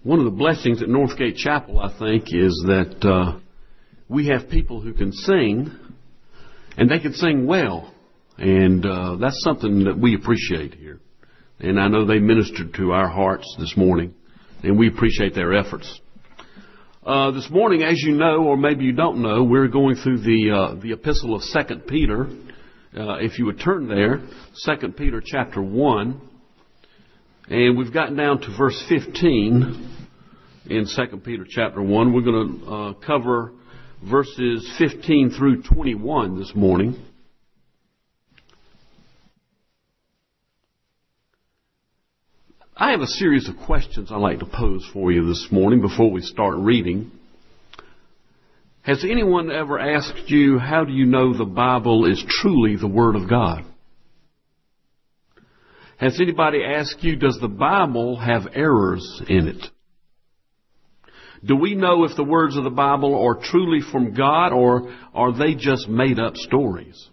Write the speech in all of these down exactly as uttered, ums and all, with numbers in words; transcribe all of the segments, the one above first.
One of the blessings at Northgate Chapel, I think, is that uh, we have people who can sing, and they can sing well. And uh, that's something that we appreciate here. And I know they ministered to our hearts this morning, and we appreciate their efforts. Uh, this morning, as you know, or maybe you don't know, we're going through the uh, the epistle of Second Peter. Uh, if you would turn there, Second Peter chapter one. And we've gotten down to verse fifteen in Second Peter chapter one. We're going to uh, cover verses fifteen through twenty-one this morning. I have a series of questions I'd like to pose for you this morning before we start reading. Has anyone ever asked you, how do you know the Bible is truly the Word of God? Has anybody asked you, does the Bible have errors in it? Do we know if the words of the Bible are truly from God, or are they just made up stories?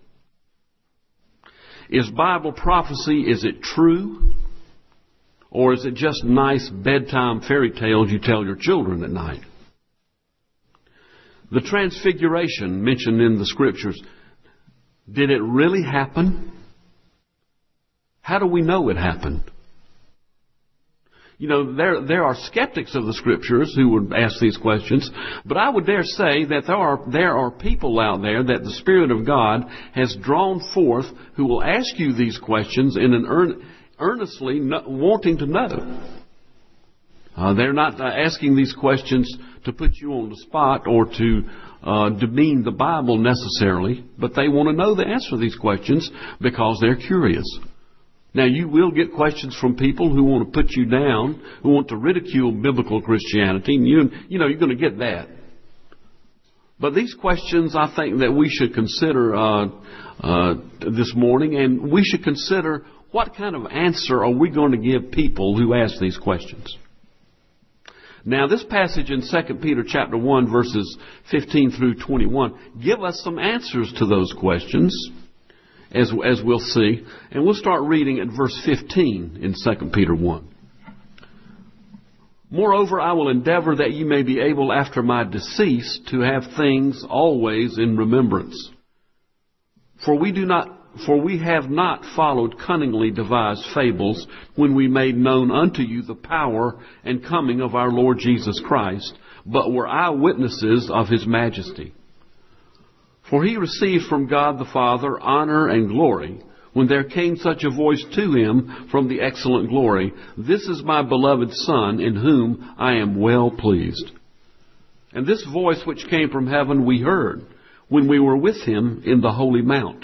Is Bible prophecy, is it true? Or is it just nice bedtime fairy tales you tell your children at night? The transfiguration mentioned in the scriptures, did it really happen? How do we know it happened? You know, there there are skeptics of the Scriptures who would ask these questions, but I would dare say that there are there are people out there that the Spirit of God has drawn forth who will ask you these questions in an earn, earnestly no, wanting to know. Uh, they're not uh, asking these questions to put you on the spot or to uh, demean the Bible necessarily, but they want to know the answer to these questions because they're curious. Now, you will get questions from people who want to put you down, who want to ridicule biblical Christianity, and you, you know, you're going to get that. But these questions, I think that we should consider uh, uh, this morning, and we should consider what kind of answer are we going to give people who ask these questions. Now, this passage in Second Peter chapter one, verses fifteen through twenty-one, give us some answers to those questions. As, as we'll see. And we'll start reading at verse fifteen in Second Peter one. Moreover, I will endeavor that ye may be able after my decease to have things always in remembrance. For we do not, for we have not followed cunningly devised fables when we made known unto you the power and coming of our Lord Jesus Christ, but were eyewitnesses of his majesty. For he received from God the Father honor and glory, when there came such a voice to him from the excellent glory, This is my beloved Son, in whom I am well pleased. And this voice which came from heaven we heard, when we were with him in the holy mount.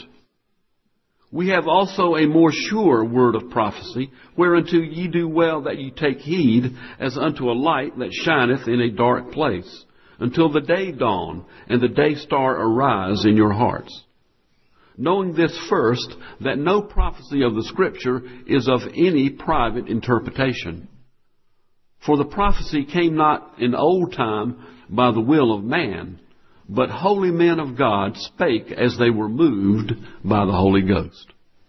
We have also a more sure word of prophecy, whereunto ye do well that ye take heed, as unto a light that shineth in a dark place, until the day dawn and the day star arise in your hearts. Knowing this first, that no prophecy of the Scripture is of any private interpretation. For the prophecy came not in old time by the will of man, but holy men of God spake as they were moved by the Holy Ghost.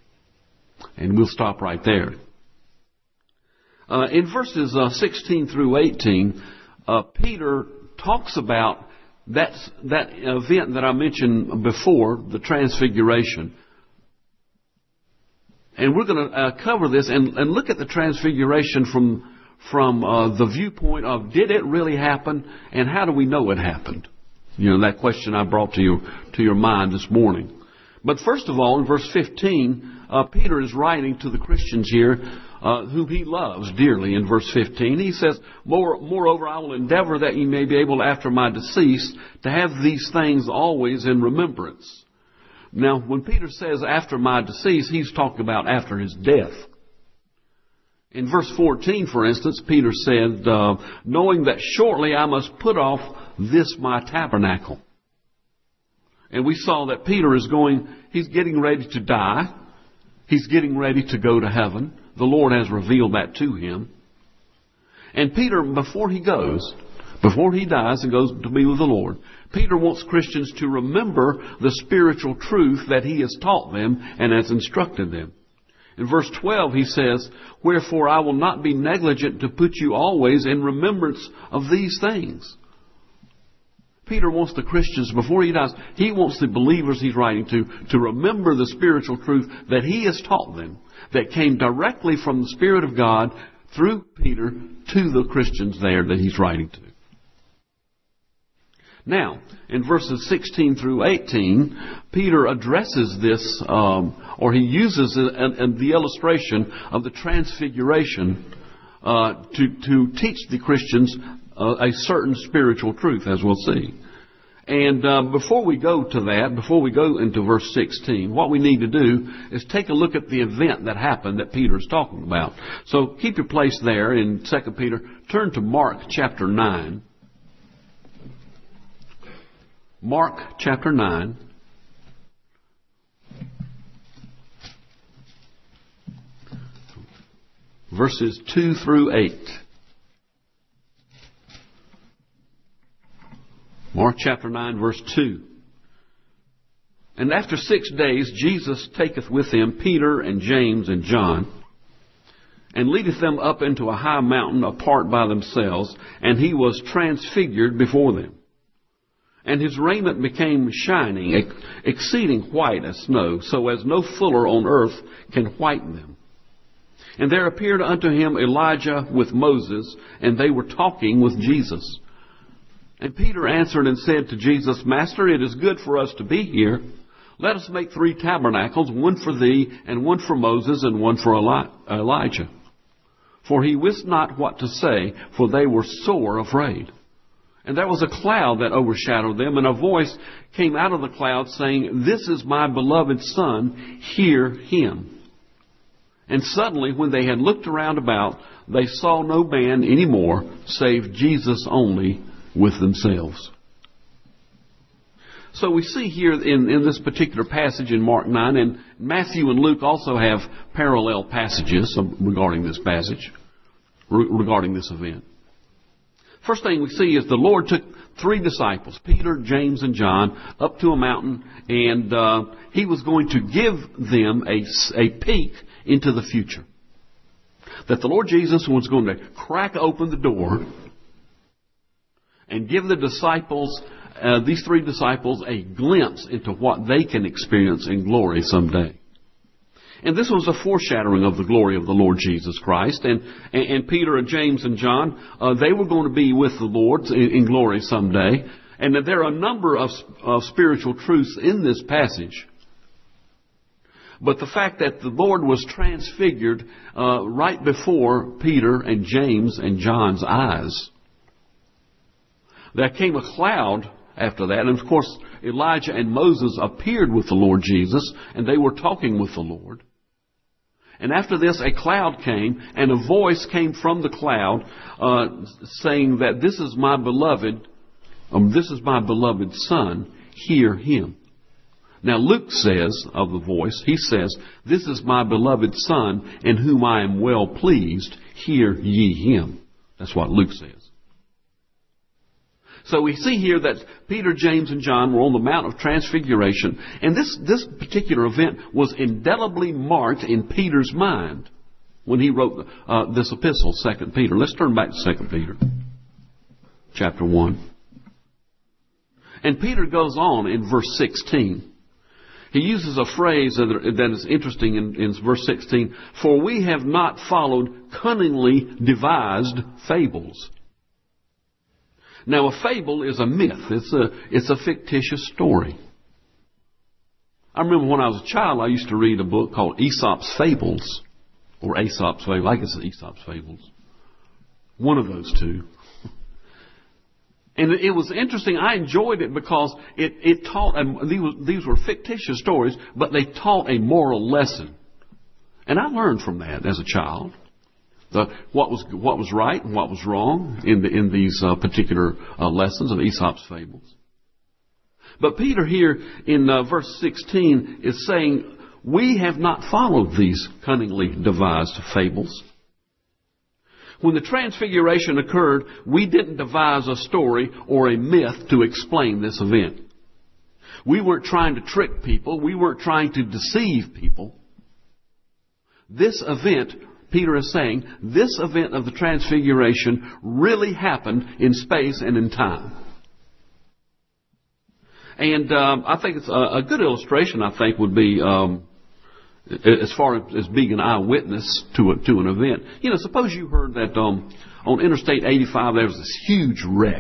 And we'll stop right there. Uh, in verses uh, sixteen through eighteen, uh, Peter talks about that, that event that I mentioned before, the transfiguration. And we're going to uh, cover this and, and look at the transfiguration from, from uh, the viewpoint of, did it really happen, and how do we know it happened? You know, that question I brought to you, to your mind this morning. But first of all, in verse fifteen, uh, Peter is writing to the Christians here, Uh, whom he loves dearly. In verse fifteen, he says, More, Moreover, I will endeavor that ye may be able after my decease to have these things always in remembrance. Now, when Peter says after my decease, he's talking about after his death. In verse fourteen, for instance, Peter said, uh, knowing that shortly I must put off this my tabernacle. And we saw that Peter is going, he's getting ready to die. He's getting ready to go to heaven. The Lord has revealed that to him. And Peter, before he goes, before he dies and goes to be with the Lord, Peter wants Christians to remember the spiritual truth that he has taught them and has instructed them. In verse twelve, he says, "Wherefore I will not be negligent to put you always in remembrance of these things." Peter wants the Christians, before he dies, he wants the believers he's writing to, to remember the spiritual truth that he has taught them, that came directly from the Spirit of God through Peter to the Christians there that he's writing to. Now, in verses sixteen through eighteen, Peter addresses this, um, or he uses a, a, a, the illustration of the transfiguration uh, to, to teach the Christians uh, a certain spiritual truth, as we'll see. And uh, before we go to that, before we go into verse sixteen, what we need to do is take a look at the event that happened that Peter is talking about. So keep your place there in Second Peter. Turn to Mark chapter nine. Mark chapter nine. Verses two through eight. Mark chapter nine, verse two. "And after six days Jesus taketh with him Peter and James and John, and leadeth them up into a high mountain apart by themselves, and he was transfigured before them. And his raiment became shining, ex- exceeding white as snow, so as no fuller on earth can whiten them. And there appeared unto him Elijah with Moses, and they were talking with Jesus. And Peter answered and said to Jesus, Master, it is good for us to be here. Let us make three tabernacles, one for thee, and one for Moses, and one for Eli- Elijah. For he wist not what to say, for they were sore afraid. And there was a cloud that overshadowed them, and a voice came out of the cloud, saying, This is my beloved Son, hear him. And suddenly, when they had looked around about, they saw no man any more, save Jesus only with themselves." So we see here in, in this particular passage in Mark nine, and Matthew and Luke also have parallel passages regarding this passage, regarding this event. First thing we see is the Lord took three disciples, Peter, James, and John, up to a mountain, and uh, he was going to give them a, a peek into the future. That the Lord Jesus was going to crack open the door and give the disciples, uh, these three disciples, a glimpse into what they can experience in glory someday. And this was a foreshadowing of the glory of the Lord Jesus Christ. And, and, and Peter and James and John, uh, they were going to be with the Lord in, in glory someday. And that there are a number of, of spiritual truths in this passage. But the fact that the Lord was transfigured uh, right before Peter and James and John's eyes. There came a cloud after that. And of course, Elijah and Moses appeared with the Lord Jesus, and they were talking with the Lord. And after this, a cloud came, and a voice came from the cloud uh, saying that this is my beloved, um, this is my beloved Son, hear him. Now Luke says of the voice, he says, this is my beloved Son, in whom I am well pleased, hear ye him. That's what Luke says. So we see here that Peter, James, and John were on the Mount of Transfiguration. And this, this particular event was indelibly marked in Peter's mind when he wrote uh, this epistle, Second Peter. Let's turn back to Second Peter, chapter one. And Peter goes on in verse sixteen. He uses a phrase that is interesting in, in verse sixteen. For we have not followed cunningly devised fables. Now, a fable is a myth. It's a, it's a fictitious story. I remember when I was a child, I used to read a book called Aesop's Fables. Or Aesop's Fables. I guess it's Aesop's Fables. One of those two. And it was interesting. I enjoyed it because it, it taught, and these, these were fictitious stories, but they taught a moral lesson. And I learned from that as a child. The, what was what was right and what was wrong in the, in these uh, particular uh, lessons of Aesop's Fables. But Peter here in uh, verse sixteen is saying, we have not followed these cunningly devised fables. When the transfiguration occurred, we didn't devise a story or a myth to explain this event. We weren't trying to trick people. We weren't trying to deceive people. This event, Peter is saying, this event of the Transfiguration really happened in space and in time. And um, I think it's a, a good illustration, I think, would be um, as far as being an eyewitness to a, to an event. You know, suppose you heard that um, on Interstate eighty-five there was this huge wreck.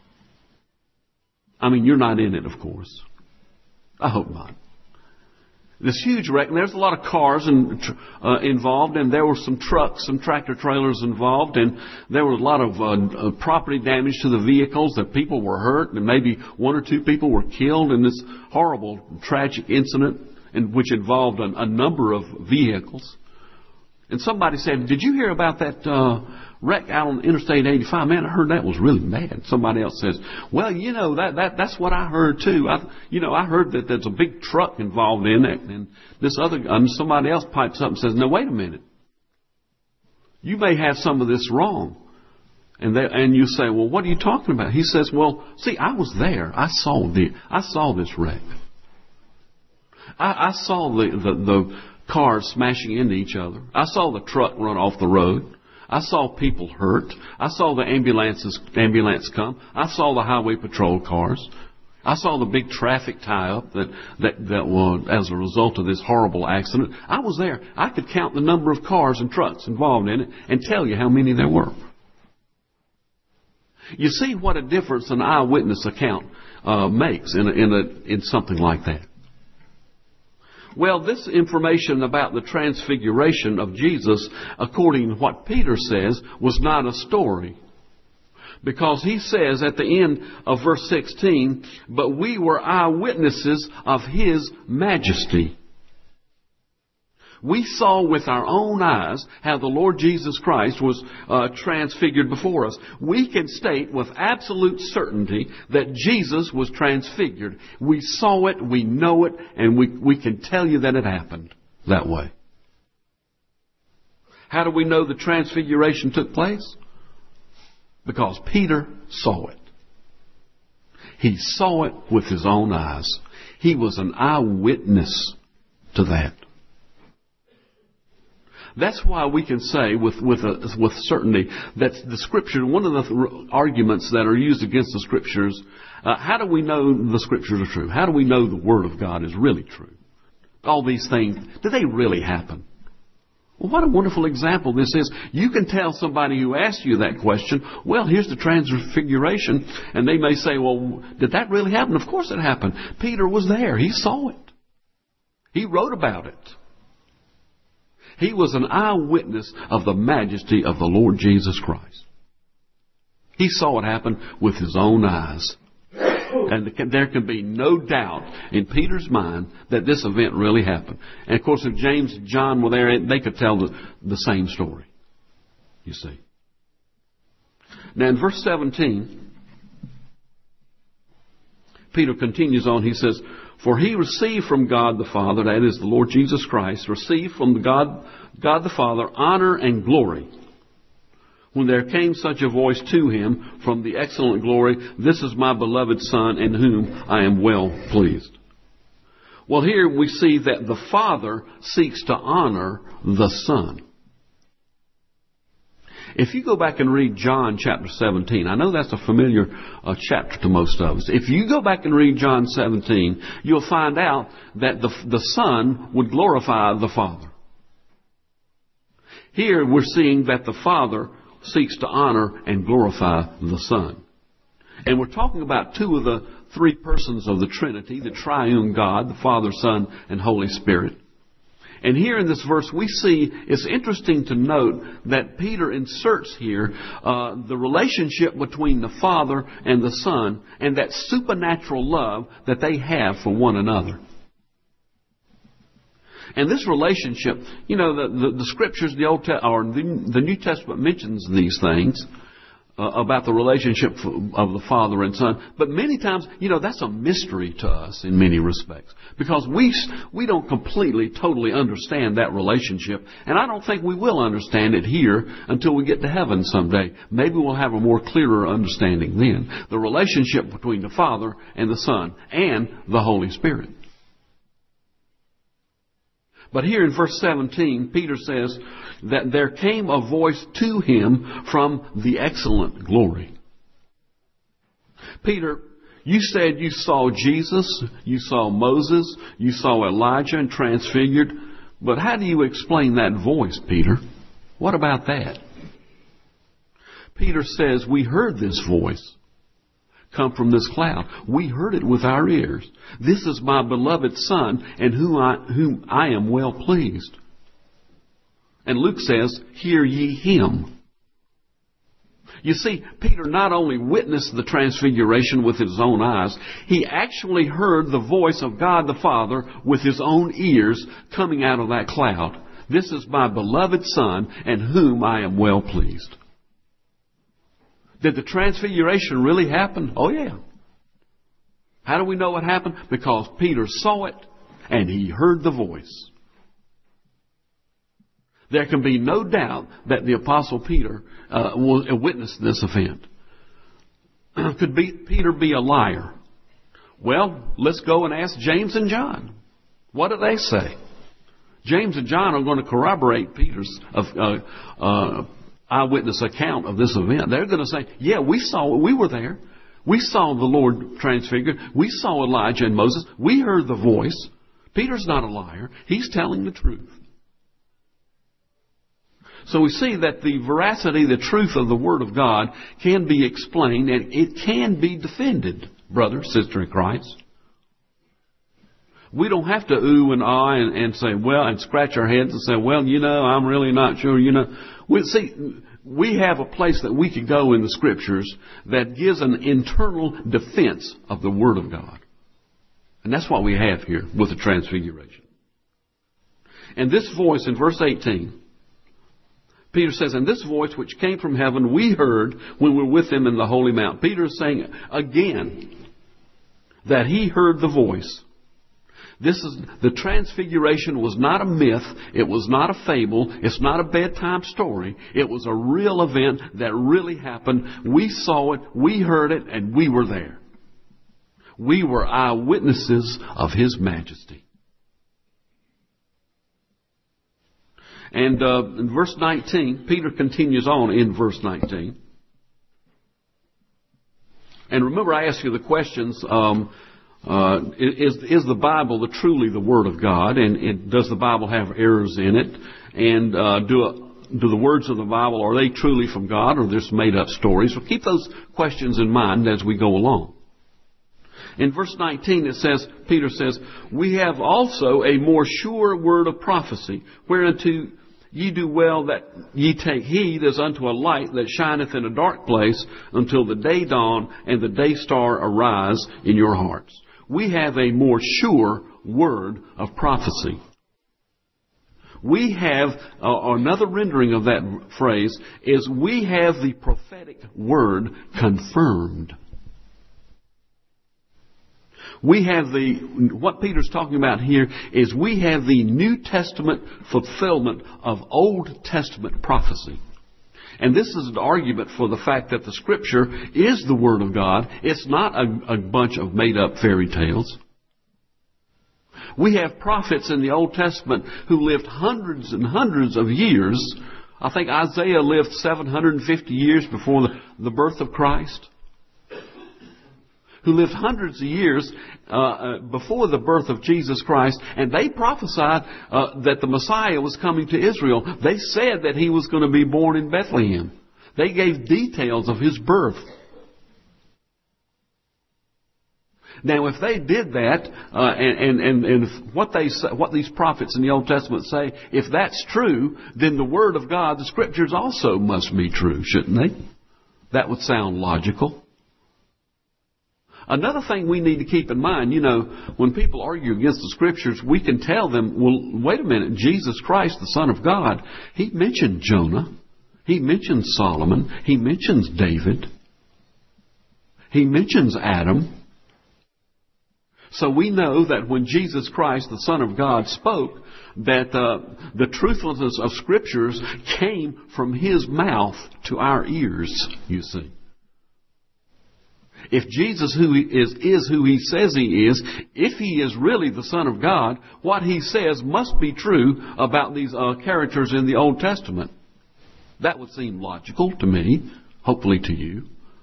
I mean, you're not in it, of course. I hope not. This huge wreck, and there's a lot of cars and, uh, involved, and there were some trucks, some tractor trailers involved, and there was a lot of uh, uh, property damage to the vehicles, that people were hurt, and maybe one or two people were killed in this horrible, tragic incident, in which involved a, a number of vehicles. And somebody said, "Did you hear about that uh, wreck out on Interstate eighty-five? Man, I heard that was really bad." Somebody else says, "Well, you know, that, that that's what I heard too. I, you know, I heard that there's a big truck involved in it." And this other, and somebody else pipes up and says, "No, wait a minute. You may have some of this wrong." And they, and you say, "Well, what are you talking about?" He says, "Well, see, I was there. I saw the, I saw this wreck. I, I saw the, the the cars smashing into each other. I saw the truck run off the road. I saw people hurt. I saw the ambulances, ambulance come. I saw the highway patrol cars. I saw the big traffic tie-up that, that, that was as a result of this horrible accident. I was there. I could count the number of cars and trucks involved in it and tell you how many there were." You see what a difference an eyewitness account uh, makes in a, in a, in something like that. Well, this information about the transfiguration of Jesus, according to what Peter says, was not a story. Because he says at the end of verse sixteen, "But we were eyewitnesses of His majesty." We saw with our own eyes how the Lord Jesus Christ was uh, transfigured before us. We can state with absolute certainty that Jesus was transfigured. We saw it, we know it, and we, we can tell you that it happened that way. How do we know the transfiguration took place? Because Peter saw it. He saw it with his own eyes. He was an eyewitness to that. That's why we can say with with a, with certainty that the Scripture, one of the th- arguments that are used against the Scriptures, uh, how do we know the Scriptures are true? How do we know the Word of God is really true? All these things, do they really happen? Well, what a wonderful example this is. You can tell somebody who asks you that question, "Well, here's the transfiguration," and they may say, "Well, did that really happen?" Of course it happened. Peter was there. He saw it. He wrote about it. He was an eyewitness of the majesty of the Lord Jesus Christ. He saw it happen with his own eyes. And there can be no doubt in Peter's mind that this event really happened. And of course, if James and John were there, they could tell the, the same story. You see. Now in verse seventeen, Peter continues on. He says, "For he received from God the Father," that is the Lord Jesus Christ, "received from God, God the Father honor and glory. When there came such a voice to him from the excellent glory, 'This is my beloved Son, in whom I am well pleased.'" Well, here we see that the Father seeks to honor the Son. If you go back and read John chapter seventeen, I know that's a familiar uh, chapter to most of us. If you go back and read John seventeen, you'll find out that the, the Son would glorify the Father. Here we're seeing that the Father seeks to honor and glorify the Son. And we're talking about two of the three persons of the Trinity, the triune God, the Father, Son, and Holy Spirit. And here in this verse we see, it's interesting to note that Peter inserts here uh, the relationship between the Father and the Son and that supernatural love that they have for one another. And this relationship, you know, the, the, the Scriptures, the Old Te- or the, the New Testament mentions these things uh, about the relationship of the Father and Son. But many times, you know, that's a mystery to us in many respects. Because we we don't completely, totally understand that relationship. And I don't think we will understand it here until we get to heaven someday. Maybe we'll have a more clearer understanding then. The relationship between the Father and the Son and the Holy Spirit. But here in verse seventeen, Peter says that there came a voice to him from the excellent glory. Peter, you said you saw Jesus, you saw Moses, you saw Elijah and transfigured, but how do you explain that voice, Peter? What about that? Peter says, we heard this voice come from this cloud. We heard it with our ears. This is my beloved Son, in whom I, whom I am well pleased. And Luke says, hear ye him. You see, Peter not only witnessed the transfiguration with his own eyes, he actually heard the voice of God the Father with his own ears coming out of that cloud. This is my beloved Son, in whom I am well pleased. Did the transfiguration really happen? Oh, yeah. How do we know what happened? Because Peter saw it and he heard the voice. There can be no doubt that the Apostle Peter uh, witnessed this event. Could be, Peter be a liar? Well, let's go and ask James and John. What do they say? James and John are going to corroborate Peter's uh, uh, eyewitness account of this event. They're going to say, yeah, we saw it. We were there. We saw the Lord transfigured. We saw Elijah and Moses. We heard the voice. Peter's not a liar. He's telling the truth. So we see that the veracity, the truth of the Word of God can be explained and it can be defended, brother, sister in Christ. We don't have to ooh and ah and, and say, well, and scratch our heads and say, well, you know, I'm really not sure, you know. We see, we have a place that we can go in the Scriptures that gives an internal defense of the Word of God. And that's what we have here with the Transfiguration. And this voice in verse eighteen, Peter says, and this voice which came from heaven we heard when we were with him in the holy mount. Peter is saying again that he heard the voice. This is, the transfiguration was not a myth. It was not a fable. It's not a bedtime story. It was a real event that really happened. We saw it, we heard it, and we were there. We were eyewitnesses of His majesty. And uh, in verse nineteen, Peter continues on in verse nineteen. And remember, I asked you the questions, um, uh, is, is the Bible the, truly the Word of God? And, and does the Bible have errors in it? And uh, do, do the words of the Bible, are they truly from God, or just made up stories? Well, keep those questions in mind as we go along. In verse nineteen it says, Peter says, we have also a more sure word of prophecy, whereunto ye do well that ye take heed as unto a light that shineth in a dark place until the day dawn and the day star arise in your hearts. We have a more sure word of prophecy. We have, uh, another rendering of that phrase is we have the prophetic word confirmed. We have the, what Peter's talking about here is we have the New Testament fulfillment of Old Testament prophecy. And this is an argument for the fact that the Scripture is the Word of God. It's not a, a bunch of made-up fairy tales. We have prophets in the Old Testament who lived hundreds and hundreds of years. I think Isaiah lived seven hundred fifty years before the, the birth of Christ. Who lived hundreds of years uh, uh, before the birth of Jesus Christ, and they prophesied uh, that the Messiah was coming to Israel. They said that He was going to be born in Bethlehem. They gave details of His birth. Now, if they did that, uh, and, and, and if what they say, what these prophets in the Old Testament say, if that's true, then the Word of God, the Scriptures also must be true, shouldn't they? That would sound logical. Another thing we need to keep in mind, you know, when people argue against the Scriptures, we can tell them, well, wait a minute, Jesus Christ, the Son of God, He mentioned Jonah. He mentions Solomon. He mentions David. He mentions Adam. So we know that when Jesus Christ, the Son of God, spoke, that uh, the truthfulness of Scriptures came from His mouth to our ears, you see. If Jesus who he is, is who he says he is, if he is really the Son of God, what he says must be true about these uh, characters in the Old Testament. That would seem logical to me, hopefully to you.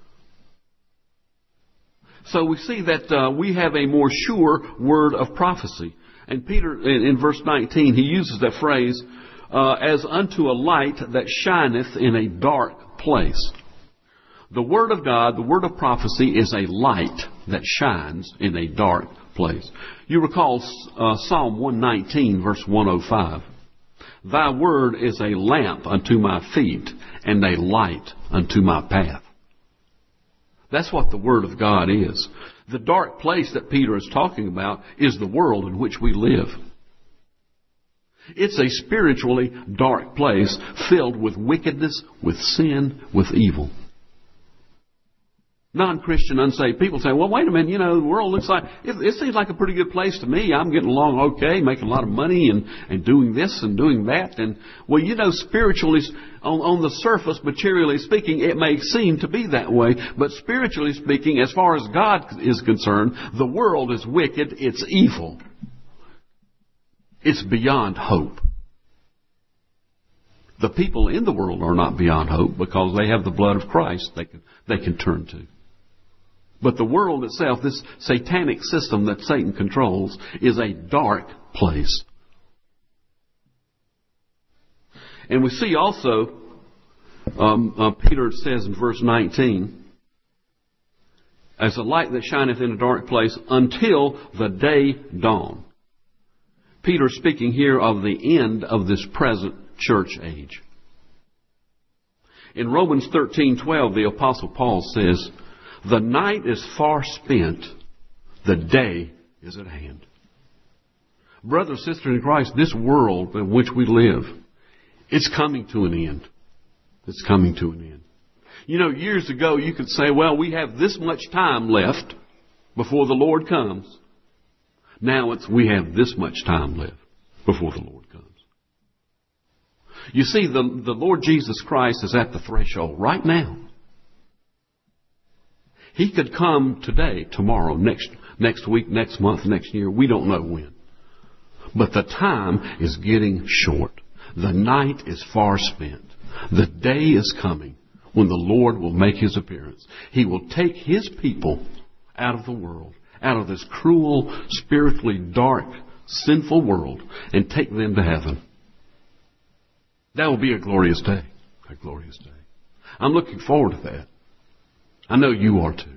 So we see that uh, we have a more sure word of prophecy. And Peter, in, in verse nineteen, he uses that phrase, uh, as unto a light that shineth in a dark place. The Word of God, the word of prophecy, is a light that shines in a dark place. You recall uh, Psalm one nineteen, verse one oh five. Thy word is a lamp unto my feet and a light unto my path. That's what the Word of God is. The dark place that Peter is talking about is the world in which we live. It's a spiritually dark place filled with wickedness, with sin, with evil. Non-Christian, unsaved people say, well, wait a minute, you know, the world looks like, it, it seems like a pretty good place to me. I'm getting along okay, making a lot of money and, and doing this and doing that. And, well, you know, spiritually, on, on the surface, materially speaking, it may seem to be that way. But spiritually speaking, as far as God is concerned, the world is wicked, it's evil. It's beyond hope. The people in the world are not beyond hope because they have the blood of Christ they can, they can turn to. But the world itself, this satanic system that Satan controls, is a dark place. And we see also, um, uh, Peter says in verse nineteen, as a light that shineth in a dark place until the day dawn. Peter is speaking here of the end of this present church age. In Romans thirteen twelve, the Apostle Paul says, the night is far spent, the day is at hand. Brother, sister in Christ, this world in which we live, it's coming to an end. It's coming to an end. You know, years ago you could say, well, we have this much time left before the Lord comes. Now it's we have this much time left before the Lord comes. You see, the, the Lord Jesus Christ is at the threshold right now. He could come today, tomorrow, next next week, next month, next year. We don't know when. But the time is getting short. The night is far spent. The day is coming when the Lord will make His appearance. He will take His people out of the world, out of this cruel, spiritually dark, sinful world, and take them to heaven. That will be a glorious day. A glorious day. I'm looking forward to that. I know you are too.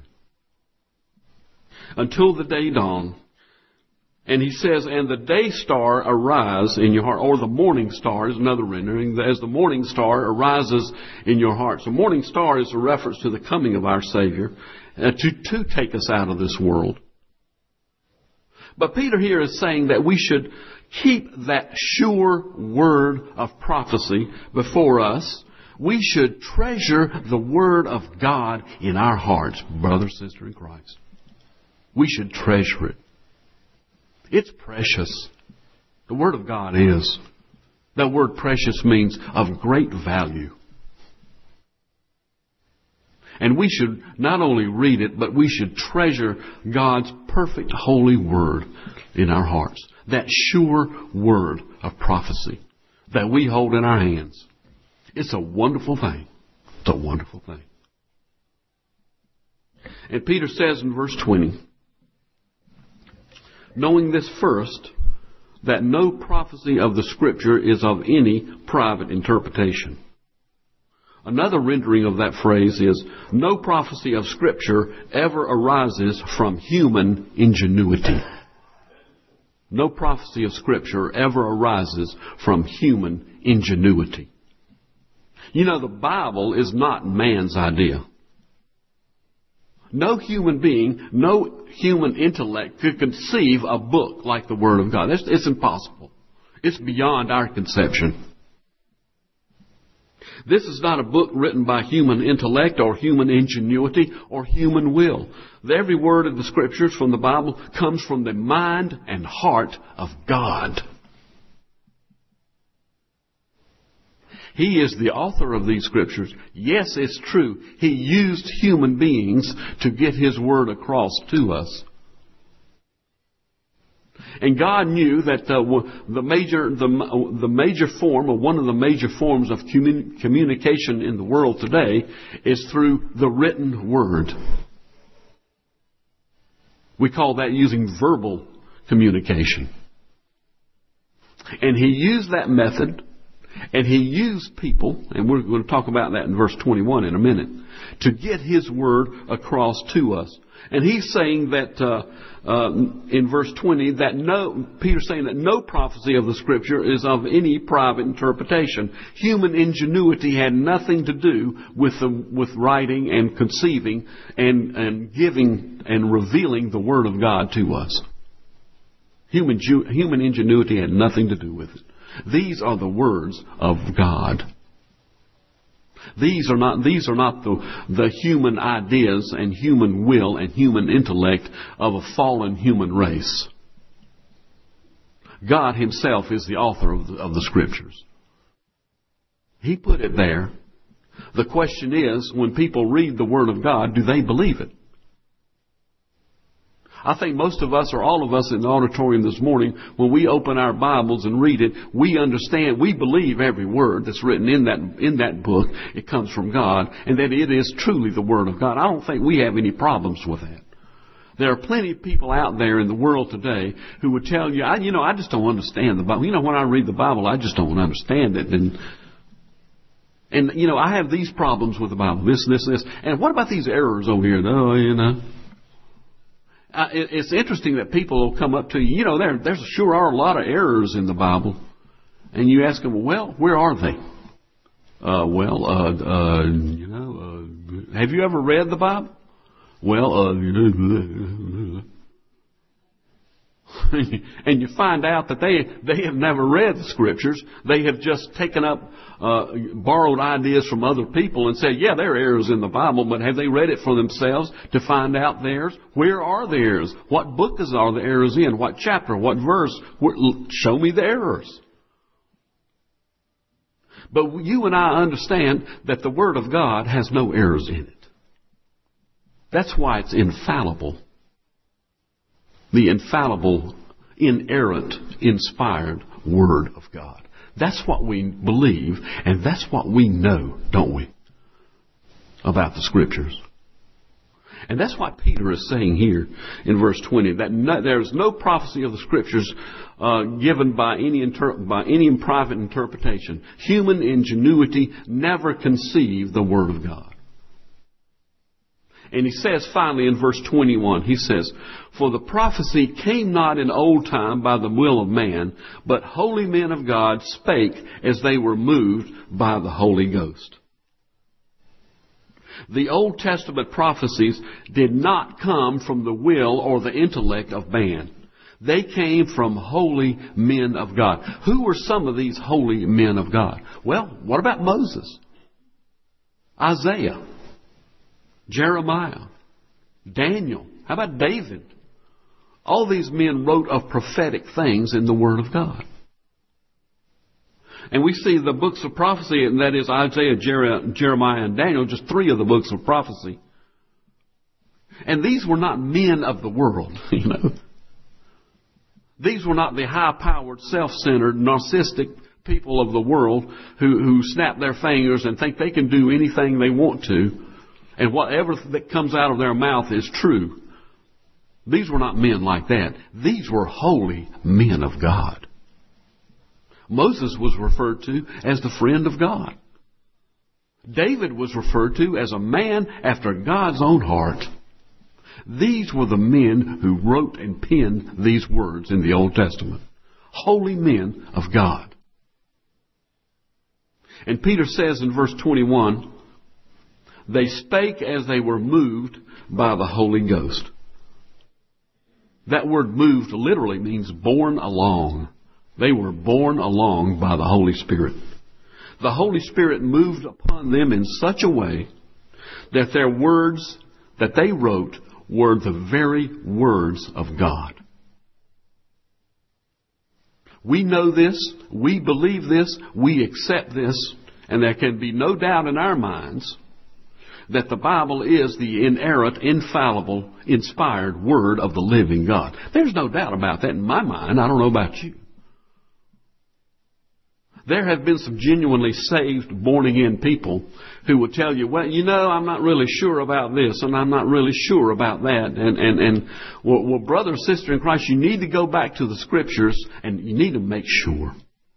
Until the day dawn. And he says, and the day star arise in your heart. Or the morning star is another rendering. As the morning star arises in your heart. So morning star is a reference to the coming of our Savior. Uh, to, to take us out of this world. But Peter here is saying that we should keep that sure word of prophecy before us. We should treasure the Word of God in our hearts, brother, sister in Christ. We should treasure it. It's precious. The Word of God is. That word precious means of great value. And we should not only read it, but we should treasure God's perfect holy Word in our hearts. That sure word of prophecy that we hold in our hands. It's a wonderful thing. It's a wonderful thing. And Peter says in verse twenty, knowing this first, that no prophecy of the Scripture is of any private interpretation. Another rendering of that phrase is, no prophecy of Scripture ever arises from human ingenuity. No prophecy of Scripture ever arises from human ingenuity. You know, the Bible is not man's idea. No human being, no human intellect could conceive a book like the Word of God. It's, it's impossible. It's beyond our conception. This is not a book written by human intellect or human ingenuity or human will. Every word of the Scriptures from the Bible comes from the mind and heart of God. He is the author of these scriptures. Yes, it's true. He used human beings to get His word across to us. And God knew that uh, the major the, the major form, or one of the major forms of commun- communication in the world today is through the written word. We call that using verbal communication. And He used that method, and He used people, and we're going to talk about that in verse twenty-one in a minute, to get His word across to us. And He's saying that uh, uh, in verse twenty that no, Peter's saying that no prophecy of the Scripture is of any private interpretation. Human ingenuity had nothing to do with the, with writing and conceiving and and giving and revealing the Word of God to us. Human human ingenuity had nothing to do with it. These are the words of God. These are not, these are not the, the human ideas and human will and human intellect of a fallen human race. God Himself is the author of the, of the Scriptures. He put it there. The question is, when people read the Word of God, do they believe it? I think most of us, or all of us in the auditorium this morning, when we open our Bibles and read it, we understand, we believe every word that's written in that in that book. It comes from God, and that it is truly the Word of God. I don't think we have any problems with that. There are plenty of people out there in the world today who would tell you, I, you know, I just don't understand the Bible. You know, when I read the Bible, I just don't understand it. And, and you know, I have these problems with the Bible, this, this, this. And what about these errors over here? Oh, you know. Uh, it, it's interesting that people will come up to you. You know, there there's sure are a lot of errors in the Bible, and you ask them, well, where are they? Uh, well, uh, uh, you know, uh, have you ever read the Bible? Well, uh, and you find out that they they have never read the Scriptures. They have just taken up, uh, borrowed ideas from other people and said, yeah, there are errors in the Bible, but have they read it for themselves to find out the errors? Where are the errors? What book is are the errors in? What chapter? What verse? Where, show me the errors. But you and I understand that the Word of God has no errors in it. That's why it's infallible. The infallible, inerrant, inspired Word of God. That's what we believe, and that's what we know, don't we, about the Scriptures. And that's what Peter is saying here in verse twenty, that no, there is no prophecy of the Scriptures uh, given by any inter- by any private interpretation. Human ingenuity never conceived the Word of God. And he says finally in verse twenty-one, he says, for the prophecy came not in old time by the will of man, but holy men of God spake as they were moved by the Holy Ghost. The Old Testament prophecies did not come from the will or the intellect of man. They came from holy men of God. Who were some of these holy men of God? Well, what about Moses? Isaiah? Jeremiah, Daniel, how about David? All these men wrote of prophetic things in the Word of God. And we see the books of prophecy, and that is Isaiah, Jeremiah, and Daniel, just three of the books of prophecy. And these were not men of the world, you know. These were not the high-powered, self-centered, narcissistic people of the world who, who snap their fingers and think they can do anything they want to. And whatever that comes out of their mouth is true. These were not men like that. These were holy men of God. Moses was referred to as the friend of God. David was referred to as a man after God's own heart. These were the men who wrote and penned these words in the Old Testament. Holy men of God. And Peter says in verse twenty-one, they spake as they were moved by the Holy Ghost. That word moved literally means borne along. They were borne along by the Holy Spirit. The Holy Spirit moved upon them in such a way that their words that they wrote were the very words of God. We know this, we believe this, we accept this, And there can be no doubt in our minds that the Bible is the inerrant, infallible, inspired Word of the living God. There's no doubt about that in my mind. I don't know about you. There have been some genuinely saved, born-again people who will tell you, well, you know, I'm not really sure about this, and I'm not really sure about that. And, and, and well, well, brother or sister in Christ, you need to go back to the Scriptures, and you need to make sure.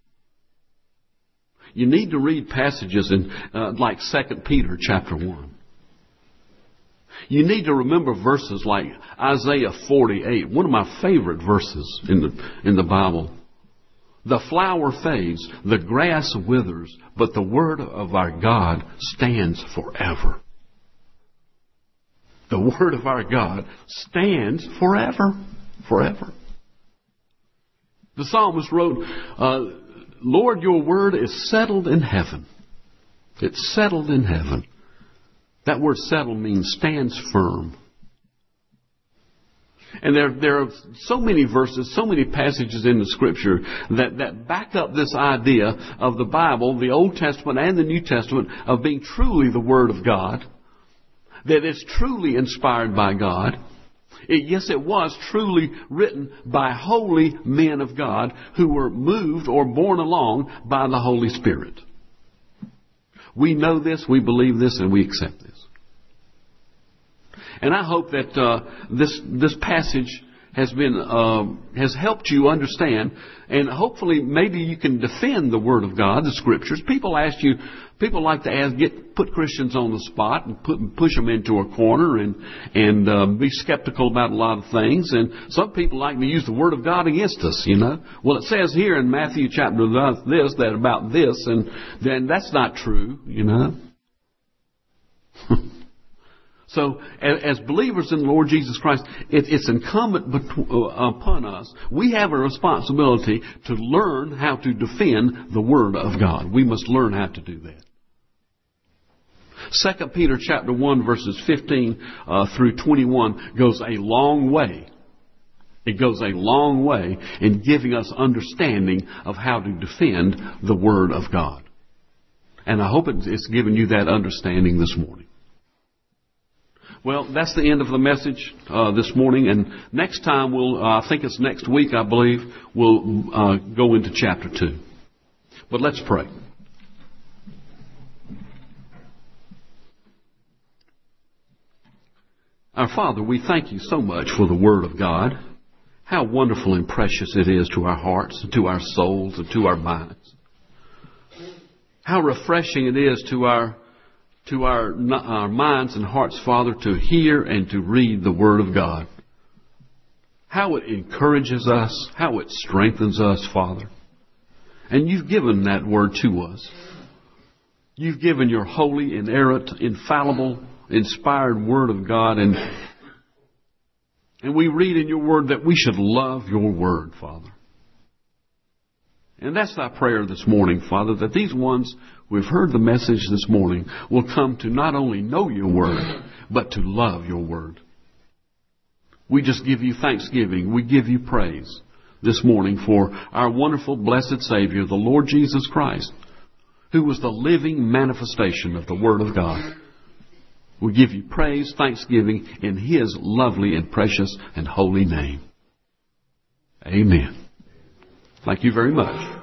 You need to read passages in uh, like Second Peter chapter one. You need to remember verses like Isaiah forty-eight, one of my favorite verses in the in the Bible. The flower fades, the grass withers, but the word of our God stands forever. The word of our God stands forever, forever. The psalmist wrote, uh, Lord, your word is settled in heaven. It's settled in heaven. That word settled means stands firm. And there, there are so many verses, so many passages in the Scripture that, that back up this idea of the Bible, the Old Testament and the New Testament, of being truly the Word of God. That it's truly inspired by God. It, yes, it was truly written by holy men of God who were moved or borne along by the Holy Spirit. We know this, we believe this, and we accept this. And I hope that uh, this this passage has been uh, has helped you understand, and hopefully maybe you can defend the Word of God, the Scriptures. People ask you, people like to ask, get put Christians on the spot and put push them into a corner and and uh, be skeptical about a lot of things. And some people like to use the Word of God against us. You know, well, it says here in Matthew chapter this that about this, and then that's not true. You know. So, as believers in the Lord Jesus Christ, it's incumbent upon us. We have a responsibility to learn how to defend the Word of God. We must learn how to do that. Second Peter chapter one, verses fifteen uh, through twenty-one goes a long way. It goes a long way in giving us understanding of how to defend the Word of God. And I hope it's given you that understanding this morning. Well, that's the end of the message uh, this morning, and next time we'll, uh, I think it's next week, I believe, we'll uh, go into chapter two. But let's pray. Our Father, we thank you so much for the Word of God. How wonderful and precious it is to our hearts, and to our souls, and to our minds. How refreshing it is to our to our, our minds and hearts, Father, to hear and to read the Word of God. How it encourages us, how it strengthens us, Father. And you've given that Word to us. You've given your holy, inerrant, infallible, inspired Word of God. And, and we read in your Word that we should love your Word, Father. And that's our prayer this morning, Father, that these ones who have heard the message this morning will come to not only know your Word, but to love your Word. We just give you thanksgiving. We give you praise this morning for our wonderful, blessed Savior, the Lord Jesus Christ, who was the living manifestation of the Word of God. We give you praise, thanksgiving in His lovely and precious and holy name. Amen. Thank you very much.